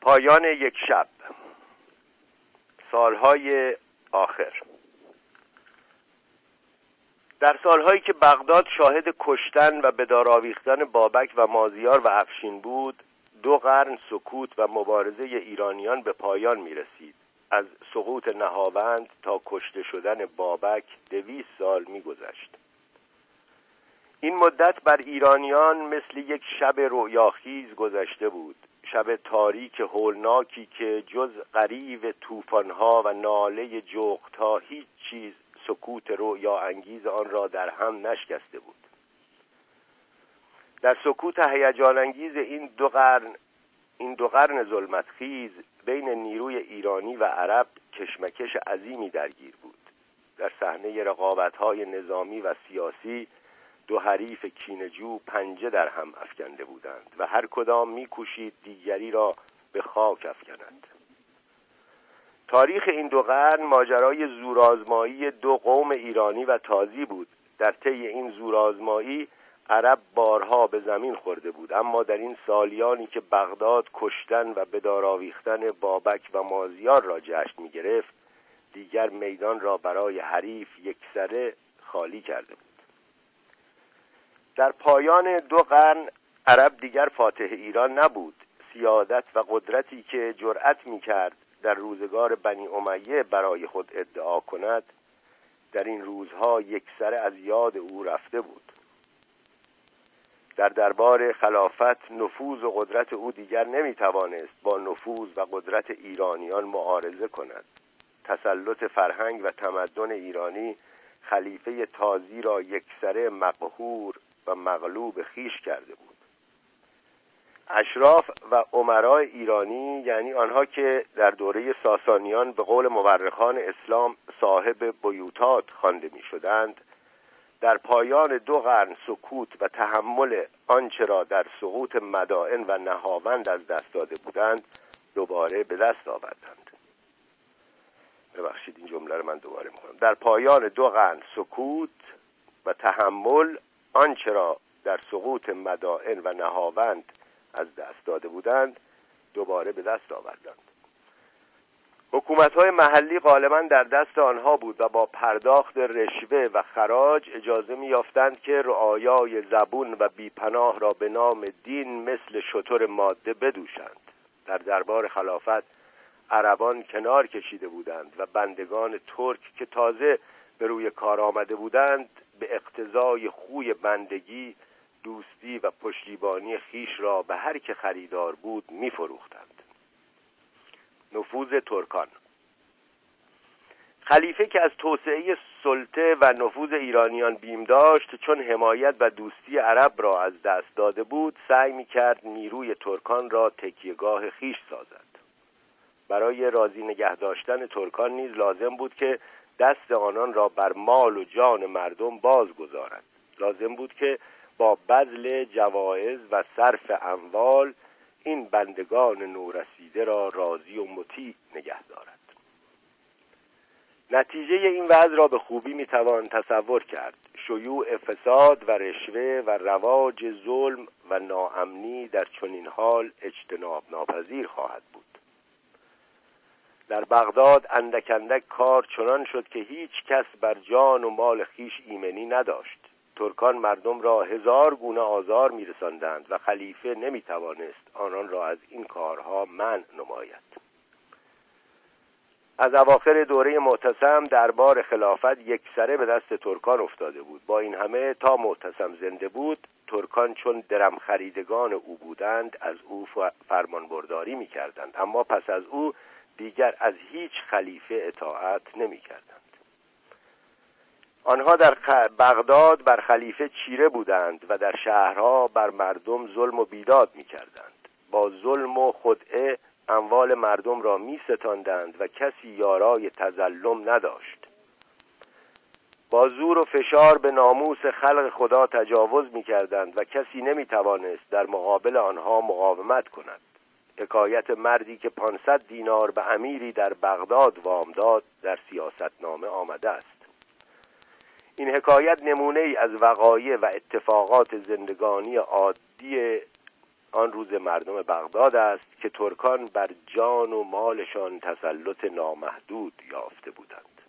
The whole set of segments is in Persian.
پایان یک شب. سالهای آخر. در سالهایی که بغداد شاهد کشتن و به دار آویختن بابک و مازیار و افشین بود، 2 قرن سکوت و مبارزه ایرانیان به پایان می رسید. از سقوط نهاوند تا کشته شدن بابک 200 سال می گذشت. این مدت بر ایرانیان مثل یک شب رؤیاخیز گذشته بود، شب تاریک هولناکی که جز غریو طوفان‌ها و ناله جغدها هیچ چیز سکوت رؤیا انگیز آن را در هم نشکسته بود. در سکوت هیجان انگیز این دو قرن ظلمتخیز بین نیروی ایرانی و عرب کشمکش عظیمی درگیر بود. در صحنه رقابت‌های نظامی و سیاسی 2 حریف کینه‌جو پنجه در هم افکنده بودند و هر کدام می‌کوشید دیگری را به خاک افکند. تاریخ این 2 قرن ماجرای زورآزمایی 2 قوم ایرانی و تازی بود. در طی این زورآزمایی عرب بارها به زمین خورده بود، اما در این سالیانی که بغداد کشتن و به دار آویختن بابک و مازیار را جشن می‌گرفت، دیگر میدان را برای حریف یکسره خالی کرده بود. در پایان 2 قرن عرب دیگر فاتح ایران نبود. سیادت و قدرتی که جرأت می‌کرد در روزگار بنی امیه برای خود ادعا کند، در این روزها یکسره از یاد او رفته بود. در دربار خلافت نفوذ و قدرت او دیگر نمی‌توانست با نفوذ و قدرت ایرانیان معارضه کند. تسلط فرهنگ و تمدن ایرانی خلیفه تازی را یکسره مقهور و مغلوب خویش کرده بود. اشراف و امرای ایرانی، یعنی آنها که در دوره ساسانیان به قول مورخان اسلام صاحب بیوتات خوانده می‌شدند، در پایان 2 قرن سکوت و تحمل آنچه را در سقوط مدائن و نهاوند از دست داده بودند دوباره به دست آوردند. ببخشید این جمله رو من دوباره می‌خونم. در پایان 2 قرن سکوت و تحمل آنچه را در سقوط مدائن و نهاوند از دست داده بودند دوباره به دست آوردند. حکومت‌های محلی غالباً در دست آنها بود و با پرداخت رشوه و خراج اجازه می‌یافتند که رعایای زبون و بیپناه را به نام دین مثل شتر ماده بدوشند. در دربار خلافت عربان کنار کشیده بودند و بندگان ترک که تازه به روی کار آمده بودند به اقتضای خوی بندگی، دوستی و پشتیبانی خیش را به هر که خریدار بود می‌فروختند. نفوذ ترکان. خلیفه که از توسعه سلطه و نفوذ ایرانیان بیم داشت، چون حمایت و دوستی عرب را از دست داده بود، سعی می‌کرد نیروی ترکان را تکیهگاه خیش سازد. برای راضی نگه داشتن ترکان نیز لازم بود که دست آنان را بر مال و جان مردم بازگذارد. لازم بود که با بذل جوایز و صرف اموال این بندگان نورسیده را راضی و مطیع نگه دارد. نتیجه این وضع را به خوبی میتوان تصور کرد. شیوع فساد و رشوه و رواج ظلم و ناامنی در چنین حال اجتناب ناپذیر خواهد بود. در بغداد اندک اندک کار چنان شد که هیچ کس بر جان و مال خیش ایمنی نداشت. ترکان مردم را 1000 گونه آزار می‌رساندند و خلیفه نمی‌توانست آنان را از این کارها منع نماید. از اواخر دوره معتصم دربار خلافت یکسره به دست ترکان افتاده بود. با این همه تا معتصم زنده بود، ترکان چون درم خریدگان او بودند از او فرمانبرداری می‌کردند، اما پس از او دیگر از هیچ خلیفه اطاعت نمی‌کردند. آنها در بغداد بر خلیفه چیره بودند و در شهرها بر مردم ظلم و بیداد می‌کردند. با ظلم و خدعه اموال مردم را می‌ستاندند و کسی یارای تظلم نداشت. با زور و فشار به ناموس خلق خدا تجاوز می‌کردند و کسی نمی‌توانست در مقابل آنها مقاومت کند. حکایت مردی که 500 دینار به امیری در بغداد وام داد در سیاستنامه آمده است. این حکایت نمونه ای از وقایع و اتفاقات زندگانی عادی آن روز مردم بغداد است که ترکان بر جان و مالشان تسلط نامحدود یافته بودند.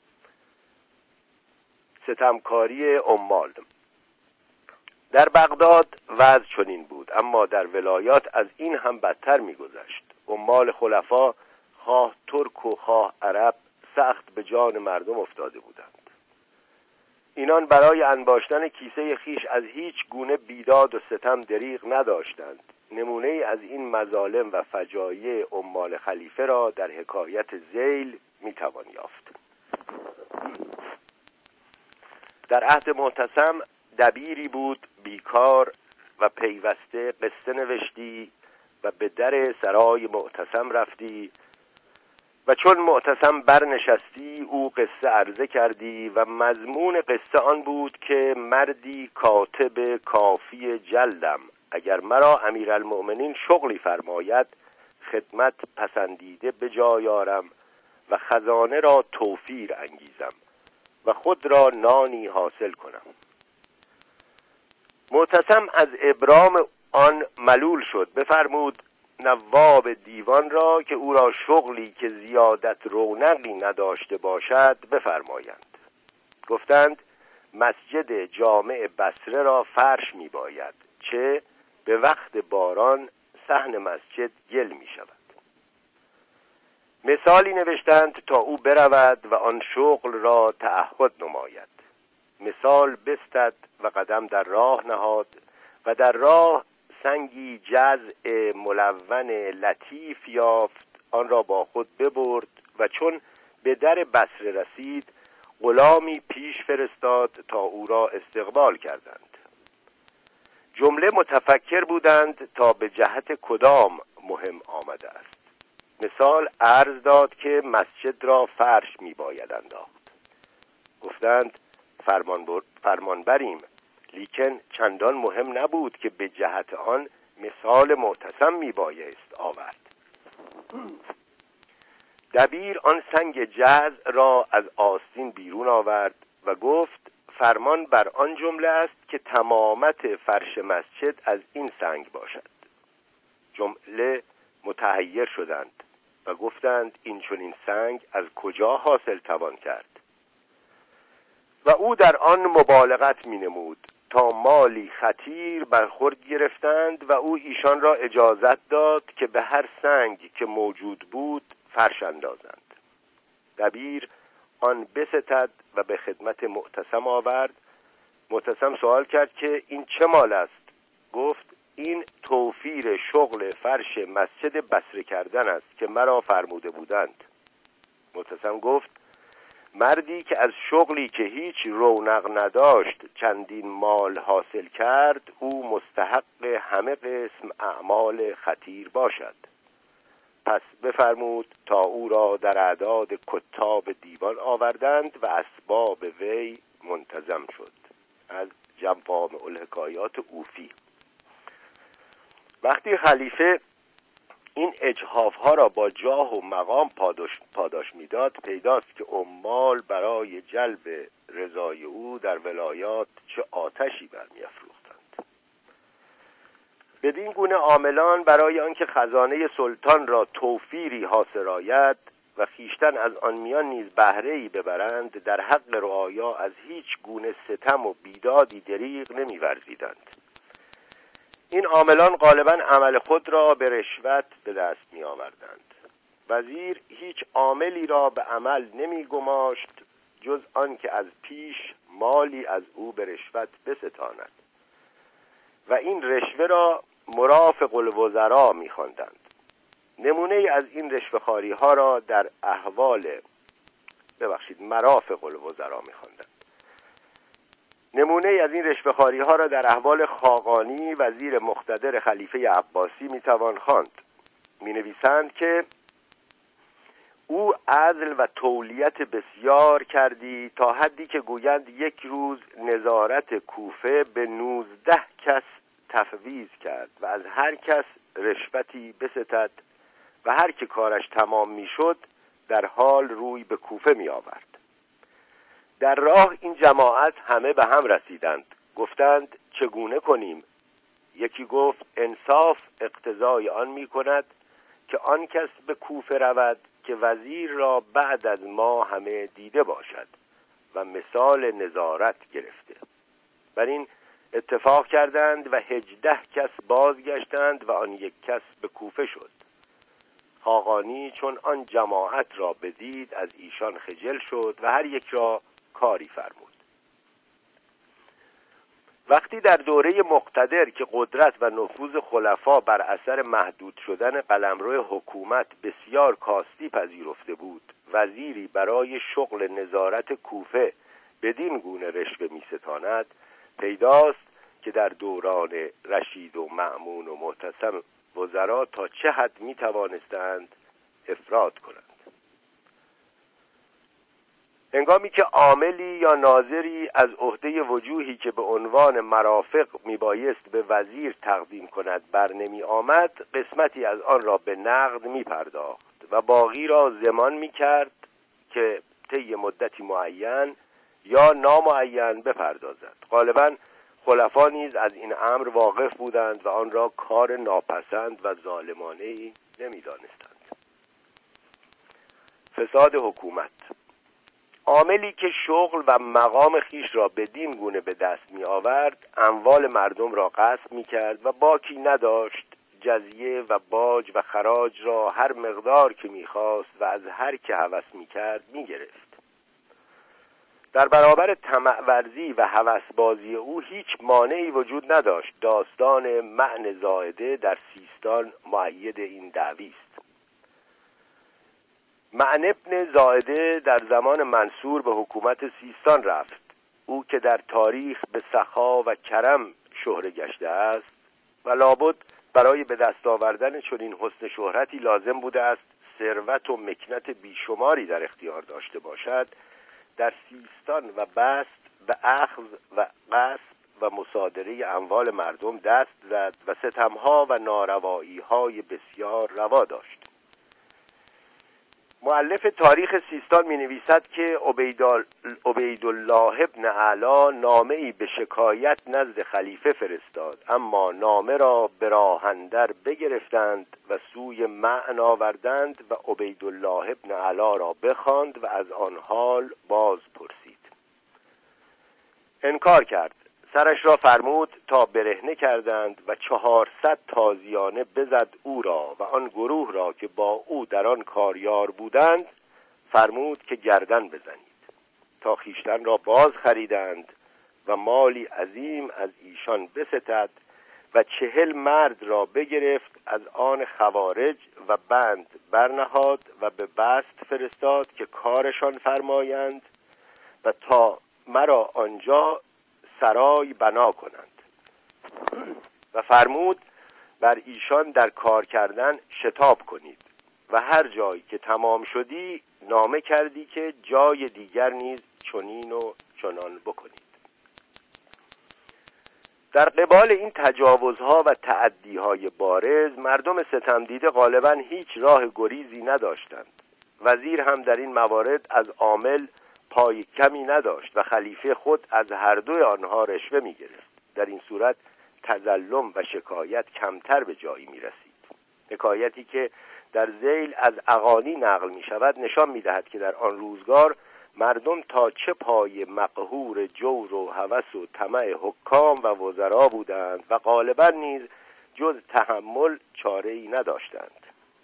ستمکاری عمال. در بغداد وضع چنین بود، اما در ولایات از این هم بدتر می‌گذشت. عمال خلفا خواه ترک و خواه عرب سخت به جان مردم افتاده بودند. اینان برای انباشتن کیسه خیش از هیچ گونه بیداد و ستم دریغ نداشتند. نمونه از این مظالم و فجایع عمال خلیفه را در حکایت ذیل میتوان یافت. در عهد معتصم دبیری بود بیکار و پیوسته قصه نوشتی و به در سرای معتصم رفتی و چون معتصم برنشستی او قصه عرضه کردی و مضمون قصه آن بود که مردی کاتب کافی جلدم، اگر مرا امیرالمؤمنین شغلی فرماید خدمت پسندیده به جای آرم و خزانه را توفیر انگیزم و خود را نانی حاصل کنم. معتصم از ابرام آن ملول شد، بفرمود نواب دیوان را که او را شغلی که زیادت رونقی نداشته باشد بفرمایند. گفتند مسجد جامع بصره را فرش می باید، چه به وقت باران صحن مسجد گل می شود. مثالی نوشتند تا او برود و آن شغل را تعهد نماید. مثال بستد و قدم در راه نهاد و در راه سنگی جزع ملون لطیف یافت، آن را با خود ببرد و چون به در بصره رسید غلامی پیش فرستاد تا او را استقبال کردند. جمله متفکر بودند تا به جهت کدام مهم آمده است. مثال عرض داد که مسجد را فرش می باید انداخت. گفتند فرمان بریم، لیکن چندان مهم نبود که به جهت آن مثال معتصم می بایست آورد. دبیر آن سنگ جزع را از آستین بیرون آورد و گفت فرمان بر آن جمله است که تمامت فرش مسجد از این سنگ باشد. جمله متحیر شدند و گفتند این چنین سنگ از کجا حاصل توان کرد؟ و او در آن مبالغت می نمود تا مالی خطیر برخورد گرفتند و او ایشان را اجازت داد که به هر سنگ که موجود بود فرش اندازند. دبیر آن بستد و به خدمت معتصم آورد. معتصم سوال کرد که این چه مال است؟ گفت این توفیر شغل فرش مسجد بصره کردن است که مرا فرموده بودند. معتصم گفت مردی که از شغلی که هیچ رونق نداشت چندین مال حاصل کرد او مستحق همه قسم اعمال خطیر باشد. پس بفرمود تا او را در اعداد کتاب دیوان آوردند و اسباب وی منتظم شد. از جوامع الحکایات اوفی. وقتی خلیفه این اجحاف‌ها را با جاه و مقام پاداش می‌داد، پیداست که عمال برای جلب رضای او در ولایات چه آتشی برمی‌افروختند. بدین گونه عاملان برای آنکه خزانه سلطان را توفیری حاصل آید و خیشتن از آن میان نیز بهره‌ای ببرند، در حق رعایا از هیچ گونه ستم و بیدادی دریغ نمی‌ورزیدند. این عاملان غالباً عمل خود را به رشوت به دست می آوردند. وزیر هیچ عاملی را به عمل نمی گماشت جز آن که از پیش مالی از او به رشوت بستاند و این رشوه را مرافق الوزراء می خواندند. نمونه از این رشوه‌خواری ها را در مرافق الوزراء می خواندند. نمونه از این رشوه‌خواری ها را در احوال خاقانی وزیر مقتدر خلیفه عباسی میتوان خواند. مینویسند که او عدل و تولیت بسیار کردی تا حدی که گویند یک روز نظارت کوفه به 19 کس تفویض کرد و از هر کس رشوتی بستد و هر که کارش تمام میشد در حال روی به کوفه می آورد. در راه این جماعت همه به هم رسیدند. گفتند چگونه کنیم؟ یکی گفت انصاف اقتضای آن می کند که آن کس به کوفه رود که وزیر را بعد از ما همه دیده باشد و مثال نظارت گرفته. بر این اتفاق کردند و 18 کس بازگشتند و آن یک کس به کوفه شد. خاقانی چون آن جماعت را بدید از ایشان خجل شد و هر یک را کاری فرمود. وقتی در دوره مقتدر که قدرت و نفوذ خلفا بر اثر محدود شدن قلمرو حکومت بسیار کاستی پذیرفته بود، وزیری برای شغل نظارت کوفه بدین گونه رشوه می‌ستاند، پیداست که در دوران رشید و مأمون و معتصم وزرا تا چه حد می‌توانستند افراط کنند. هنگامی که عاملی یا ناظری از عهده وجوهی که به عنوان مرافق میبایست به وزیر تقدیم کند بر نمی آمد، قسمتی از آن را به نقد می پرداخت و باقی را ضمان می کرد که طی مدتی معین یا نامعین بپردازد. غالباً خلفا نیز از این امر واقف بودند و آن را کار ناپسند و ظالمانه‌ای نمی‌دانستند. فساد حکومت. عاملی که شغل و مقام خیش را بدین گونه به دست می آورد، اموال مردم را غصب می کرد و باکی نداشت جزیه و باج و خراج را هر مقدار که می خواست و از هر که هوس می کرد می گرفت. در برابر طمع ورزی و هوس بازی او هیچ مانعی وجود نداشت. داستان معن زائده در سیستان مؤید این دعوی است. معن ابن زائده در زمان منصور به حکومت سیستان رفت. او که در تاریخ به سخا و کرم شهره گشته است و لابد برای به دست آوردن چنین حسن شهرتی لازم بوده است ثروت و مکنت بیشماری در اختیار داشته باشد، در سیستان و بست به اخذ و غصب و مصادره اموال مردم دست زد و ستمها و ناروایی‌های بسیار روا داشت. مؤلف تاریخ سیستان می نویسد که عبیدالله ابن اعلی نامه‌ای به شکایت نزد خلیفه فرستاد، اما نامه را به راه اندر بگرفتند و سوی معن آوردند و عبیدالله ابن اعلی را بخواند و از آن حال باز پرسید. انکار کرد. سرش را فرمود تا برهنه کردند و 400 تازیانه بزد او را و آن گروه را که با او در آن کاریار بودند فرمود که گردن بزنید. تا خیشتن را باز خریدند و مالی عظیم از ایشان بستد و 40 مرد را بگرفت از آن خوارج و بند برنهاد و به بست فرستاد که کارشان فرمایند و تا مرا آنجا سرای بنا کنند و فرمود بر ایشان در کار کردن شتاب کنید و هر جایی که تمام شدی نامه کردی که جای دیگر نیز چنین و چنان بکنید. در قبال این تجاوزها و تعدیهای بارز مردم ستمدیده غالباً هیچ راه گریزی نداشتند. وزیر هم در این موارد از عامل پای کمی نداشت و خلیفه خود از هر دوی آنها رشوه می گرفت. در این صورت تظلم و شکایت کمتر به جایی می رسید. حکایتی که در ذیل از اغانی نقل می شود نشان می دهد که در آن روزگار مردم تا چه پای مقهور جور و هوس و طمع حکام و وزرا بودند و غالبا نیز جز تحمل چاره‌ای نداشتند.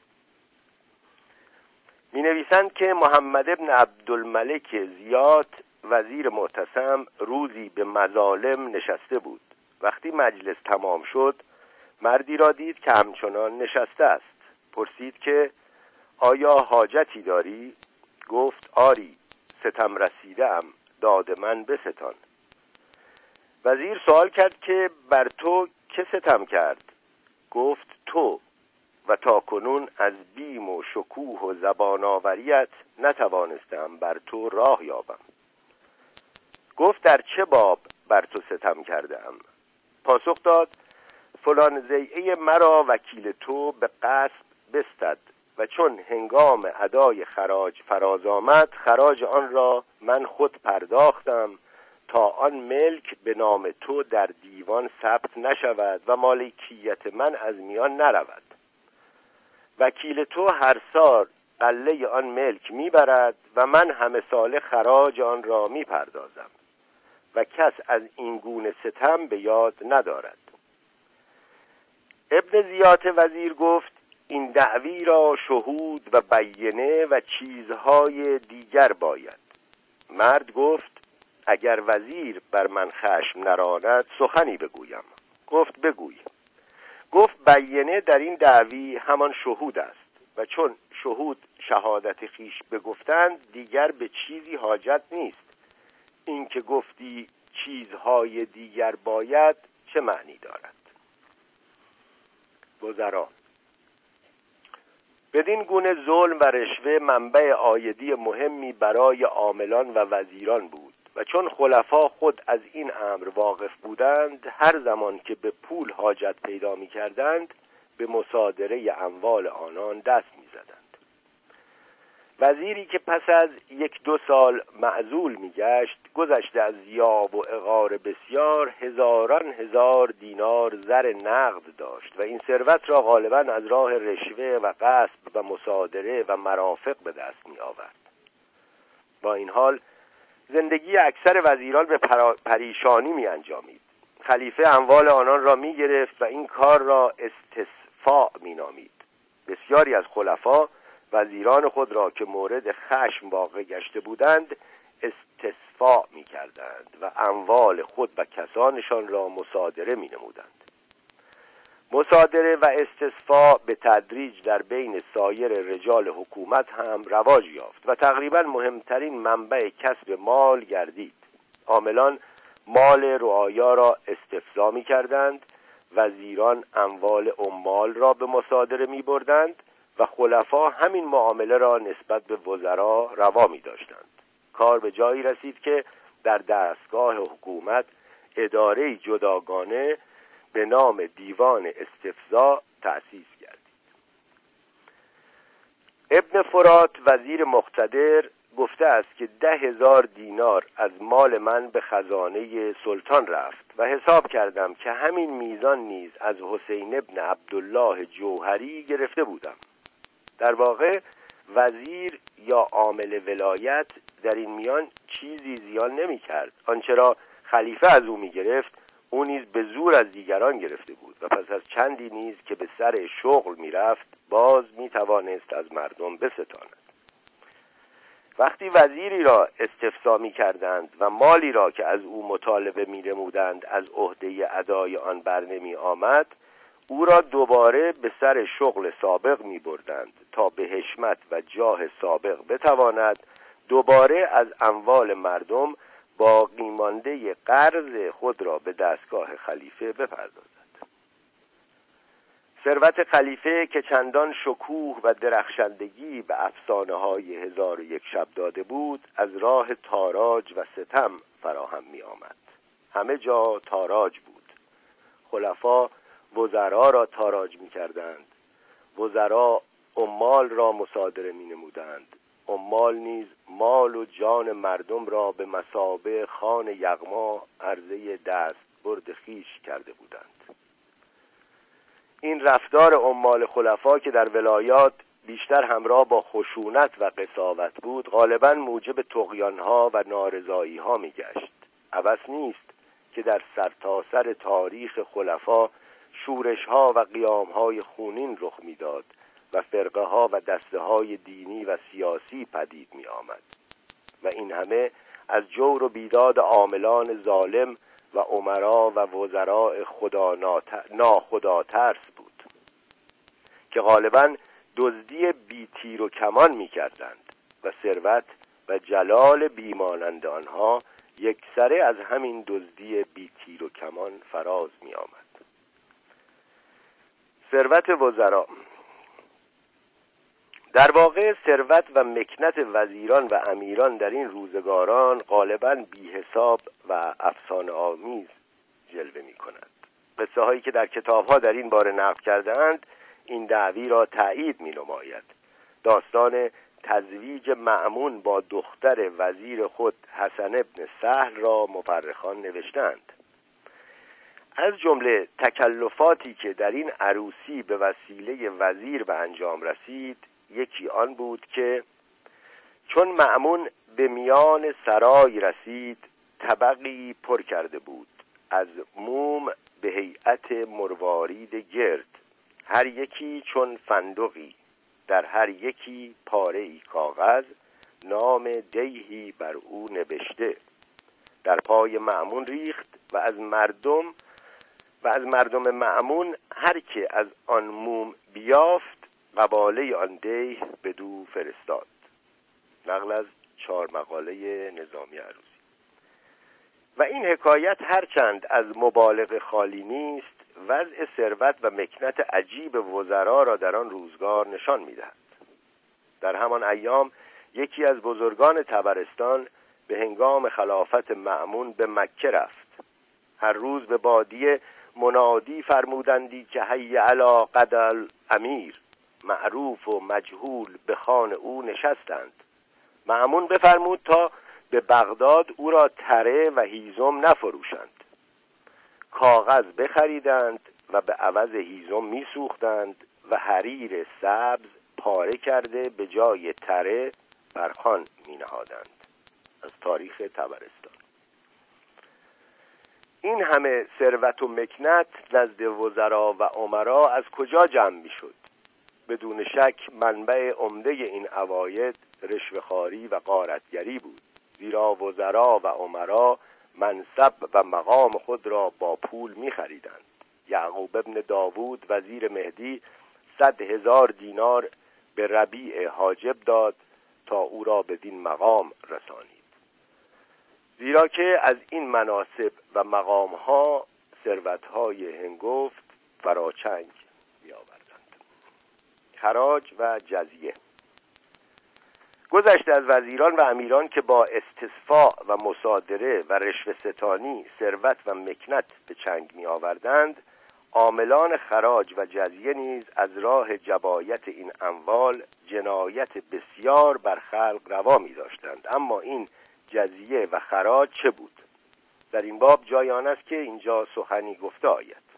می نویسند که محمد ابن عبدالملک زیاد وزیر معتصم روزی به مظالم نشسته بود. وقتی مجلس تمام شد مردی را دید که همچنان نشسته است. پرسید که آیا حاجتی داری؟ گفت آری، ستم رسیده‌ام، داد من بستان. وزیر سوال کرد که بر تو که ستم کرد؟ گفت تو، و تا کنون از بیم و شکوه و زبان آوریت نتوانستم بر تو راه یابم. گفت در چه باب بر تو ستم کردم؟ پاسخ داد فلان ضیعه مرا وکیل تو به غصب بستد و چون هنگام ادای خراج فراز آمد خراج آن را من خود پرداختم تا آن ملک به نام تو در دیوان دیوان ثبت نشود و مالکیت من از میان نرود. وکیل تو هر سال قله آن ملک میبرد و من همه ساله خراج آن را میپردازم و کس از این گونه ستم به یاد ندارد. ابن زیات وزیر گفت این دعوی را شهود و بیینه و چیزهای دیگر باید. مرد گفت اگر وزیر بر من خشم نراند سخنی بگویم. گفت بگوی. گفت بیینه در این دعوی همان شهود است و چون شهود شهادت خیش بگفتند دیگر به چیزی حاجت نیست. این که گفتی چیزهای دیگر باید چه معنی دارد؟ وزرا بدین گونه ظلم و رشوه منبع عایدی مهمی برای عاملان و وزیران بود و چون خلفا خود از این امر واقف بودند هر زمان که به پول حاجت پیدا می کردند به مصادره اموال آنان دست می زدند. وزیری که پس از 1-2 سال معزول می گشت گذشته از یاب و عقار بسیار هزاران هزار دینار زر نقد داشت و این ثروت را غالبا از راه رشوه و غصب و مصادره و مرافق به دست می آورد. با این حال زندگی اکثر وزیران به پریشانی می انجامید. خلیفه اموال آنان را می گرفت و این کار را استصفاء می نامید. بسیاری از خلفا وزیران خود را که مورد خشم واقع گشته بودند استصفاء می کردند و اموال خود و کسانشان را مصادره می نمودند. مصادره و استصفاء به تدریج در بین سایر رجال حکومت هم رواج یافت و تقریبا مهمترین منبع کسب مال گردید. عاملان مال رعایا را استفزا می کردند، وزیران اموال عمال را به مصادره می بردند و خلفا همین معامله را نسبت به وزرا روا می داشتند. کار به جایی رسید که در دستگاه حکومت اداره جداگانه به نام دیوان استفزا تأسیس گردید. ابن فرات وزیر مقتدر گفته است که 10,000 دینار از مال من به خزانه سلطان رفت و حساب کردم که همین میزان نیز از حسین ابن عبدالله جوهری گرفته بودم. در واقع وزیر یا عامل ولایت در این میان چیزی زیان نمی کرد. آنچه را خلیفه از او می گرفت او نیز به زور از دیگران گرفته بود و پس از چندی نیز که به سر شغل می رفت باز می توانست از مردم بستاند. وقتی وزیری را استفسا می کردند و مالی را که از او مطالبه می نمودند از عهده ادای آن بر نمی آمد او را دوباره به سر شغل سابق می بردند تا به حشمت و جاه سابق بتواند دوباره از اموال مردم باقی مانده قرض خود را به دستگاه خلیفه بپردازد. ثروت خلیفه که چندان شکوه و درخشندگی به افسانه‌های 1001 شب داده بود از راه تاراج و ستم فراهم می آمد. همه جا تاراج بود. خلفا وزرا را تاراج می کردند. وزرا عمال را مصادره می نمودند. عمال نیز مال و جان مردم را به مثابه خوان یغما عرضه دست برد خیش کرده بودند. این رفتار عمال خلفا که در ولایات بیشتر همراه با خشونت و قساوت بود غالباً موجب طغیان‌ها و نارضایی‌ها می‌گشت. عبث نیست که در سرتاسر تاریخ خلفا شورش‌ها و قیام‌های خونین رخ می‌داد و فرقه‌ها و دسته‌های دینی و سیاسی پدید می‌آمد و این همه از جور و بیداد عاملان ظالم و امرا و وزراء ناخداترس بود که غالباً دزدی بی تیر و کمان می‌کردند و ثروت و جلال بیمانند آنها یکسره از همین دزدی بی تیر و کمان فراز می‌آمد. ثروت وزرا در واقع ثروت و مکنت وزیران و امیران در این روزگاران غالباً بی حساب و افسانه آمیز جلوه می کند. قصه هایی که در کتاب ها در این باره نقل کردند این دعوی را تأیید می نماید. داستان تزویج مأمون با دختر وزیر خود حسن ابن سهل را مورخان نوشتند. از جمله تکلفاتی که در این عروسی به وسیله وزیر به انجام رسید یکی آن بود که چون مأمون به میان سرای رسید طبقی پر کرده بود از موم به هیئت مروارید گرد، هر یکی چون فندقی، در هر یکی پاره‌ای کاغذ نام دیهی بر او نبشته، در پای مأمون ریخت و از مردم مأمون هر که از آن موم بیافت قباله آن دیه بدو فرستاد. نقل از 4 مقاله نظامی عروسی. و این حکایت هرچند از مبالغه خالی نیست، وضع ثروت و مکنت عجیب وزرا را در آن روزگار نشان می‌دهد. در همان ایام یکی از بزرگان طبرستان به هنگام خلافت مأمون به مکه رفت. هر روز به بادیه منادی فرمودندی که حی علی قدل امیر، معروف و مجهول به خوان او نشستند. مأمون بفرمود تا به بغداد او را تره و هیزم نفروشند. کاغذ بخریدند و به عوض هیزم میسوختند و حریر سبز پاره کرده به جای تره بر خوان مینهادند. از تاریخ طبرستان. این همه ثروت و مکنت نزد وزرا و امرا از کجا جمع میشد؟ بدون شک منبع عمده این عواید رشوه‌خواری و غارتگری بود، زیرا وزرا و امرا منصب و مقام خود را با پول می‌خریدند. یعقوب ابن داوود وزیر مهدی 100,000 دینار به ربیع حاجب داد تا او را بدین مقام رسانید، زیرا که از این مناصب و مقام‌ها ثروت‌های هنگفت فراچنگ می‌آوردند. خراج و جزیه. گذشته از وزیران و امیران که با استصفاء و مصادره و رشوه‌ستانی ثروت و مکنت به چنگ می‌آوردند، عاملان خراج و جزیه نیز از راه جبایت این اموال جنایت بسیار بر خلق روا می‌داشتند. اما این جزیه و خراج چه بود؟ در این باب جای آن است که اینجا سخنی گفته آید.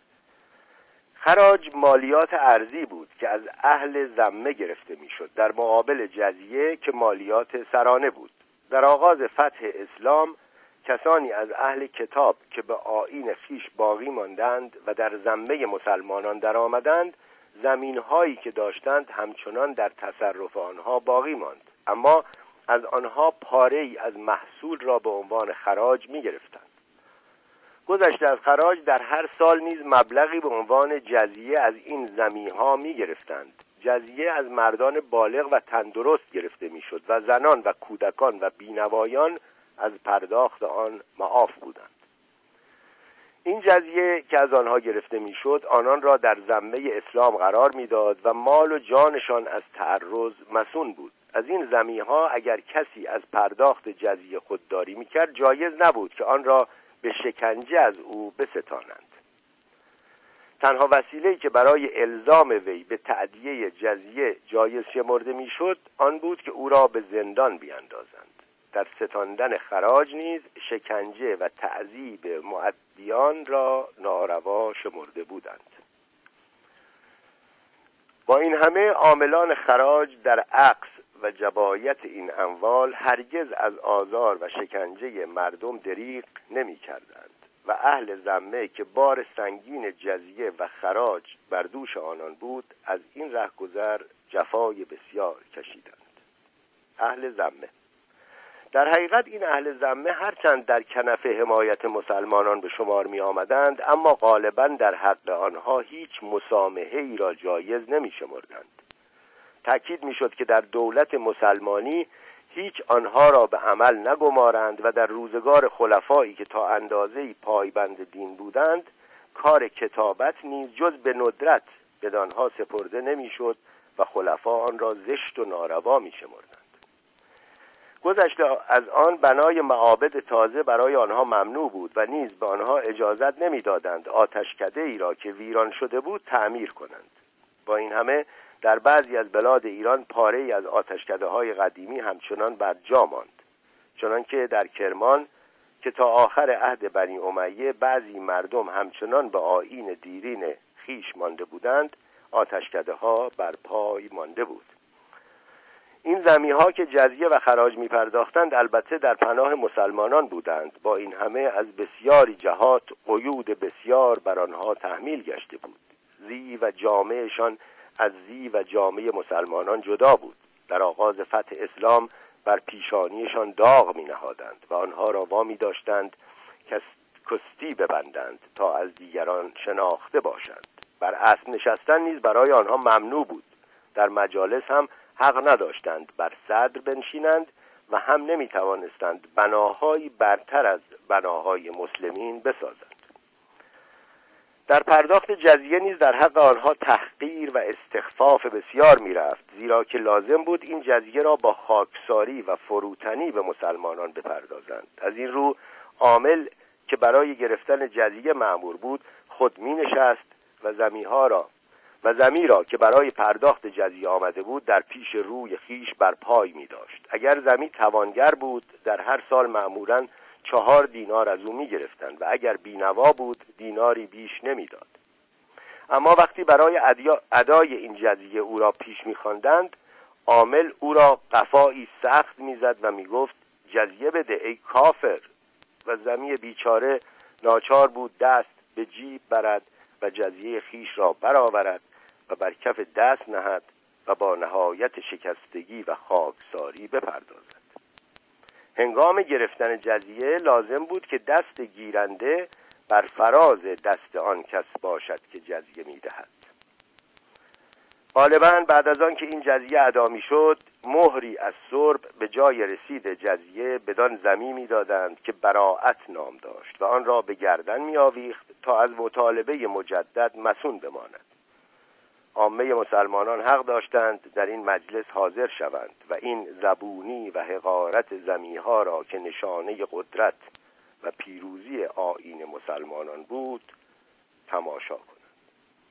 خراج مالیات ارضی بود که از اهل ذمه گرفته میشد، در مقابل جزیه که مالیات سرانه بود. در آغاز فتح اسلام کسانی از اهل کتاب که به آیین خویش باقی ماندند و در ذمه مسلمانان در آمدند، زمین‌هایی که داشتند همچنان در تصرف آنها باقی ماند، اما از آنها پاره‌ای از محصول را به عنوان خراج می‌گرفتند. گذشته از خراج در هر سال نیز مبلغی به عنوان جزیه از این زمی‌ها می‌گرفتند. جزیه از مردان بالغ و تندرست گرفته می‌شد و زنان و کودکان و بینوایان از پرداخت آن معاف بودند. این جزیه که از آنها گرفته میشد آنان را در ذمه اسلام قرار میداد و مال و جانشان از تعرض مصون بود. از این ذمی‌ها اگر کسی از پرداخت جزیه خودداری میکرد جایز نبود که آن را به شکنجه از او بستانند. تنها وسیله‌ای که برای الزام وی به تأدیه جزیه جایز شمرده میشد آن بود که او را به زندان بیاندازند. در ستاندن خراج نیز شکنجه و تعذیب مؤدیان را ناروا شمرده بودند. با این همه عاملان خراج در عقص و جبایت این اموال هرگز از آزار و شکنجه مردم دریغ نمی کردند و اهل ذمه که بار سنگین جزیه و خراج بر دوش آنان بود از این رهگذر جفای بسیار کشیدند. اهل ذمه در حقیقت این اهل ذمه هرچند در کنف حمایت مسلمانان به شمار می آمدند، اما غالباً در حق آنها هیچ مسامحه‌ای را جایز نمی شمردند. تأکید می شد که در دولت مسلمانی هیچ آنها را به عمل نگمارند و در روزگار خلفایی که تا اندازه‌ای پایبند دین بودند کار کتابت نیز جز به ندرت بدانها سپرده نمی شد و خلفا آن را زشت و ناروا می شمردند. گذشته از آن بنای معابد تازه برای آنها ممنوع بود و نیز به آنها اجازت نمی‌دادند آتشکده ای را که ویران شده بود تعمیر کنند. با این همه در بعضی از بلاد ایران پاره‌ای از آتشکده‌های قدیمی همچنان بر جا ماند، چنانکه در کرمان که تا آخر عهد بنی امیه بعضی مردم همچنان به آیین دیرین خیش مانده بودند، آتشکده ها بر پای مانده بود. این زمیها که جزیه و خراج می پرداختند البته در پناه مسلمانان بودند. با این همه از بسیاری جهات قیود بسیار بر آنها تحمیل گشته بود. زی و جامهشان از زی و جامه مسلمانان جدا بود. در آغاز فتح اسلام بر پیشانیشان داغ می نهادند و آنها را وامی داشتند که کستی ببندند تا از دیگران شناخته باشند. بر اسب نشستن نیز برای آنها ممنوع بود. در مجالس هم حق نداشتند بر صدر بنشینند و هم نمی توانستند بناهایی برتر از بناهای مسلمین بسازند. در پرداخت جزیه نیز در حق آنها تحقیر و استخفاف بسیار می رفت، زیرا که لازم بود این جزیه را با خاکساری و فروتنی به مسلمانان بپردازند. از این رو عامل که برای گرفتن جزیه مأمور بود خود می نشست و زمی را که برای پرداخت جزیه آمده بود در پیش روی خیش بر پای می داشت. اگر زمی توانگر بود در هر سال معمولاً 4 دینار از او می گرفتند و اگر بینوا بود دیناری بیش نمی داد. اما وقتی برای ادای این جزیه او را پیش می خواندند، عامل او را قفایی سخت می زد و می گفت جزیه بده ای کافر، و زمی بیچاره ناچار بود دست به جیب برد و جزیه خیش را برآورد و بر کف دست نهد و با نهایت شکستگی و خاکساری بپردازد. هنگام گرفتن جزیه لازم بود که دست گیرنده بر فراز دست آن کس باشد که جزیه می‌دهد. غالباً بعد از آن که این جزیه ادا می‌شد، مهری از سرب به جای رسید جزیه بدان زمی می‌دادند که براءت نام داشت و آن را به گردن می‌آویخت تا از مطالبه مجدد مصون بماند. عامه مسلمانان حق داشتند در این مجلس حاضر شوند و این زبونی و حقارت زمیها را که نشانه قدرت و پیروزی آیین مسلمانان بود تماشا کنند.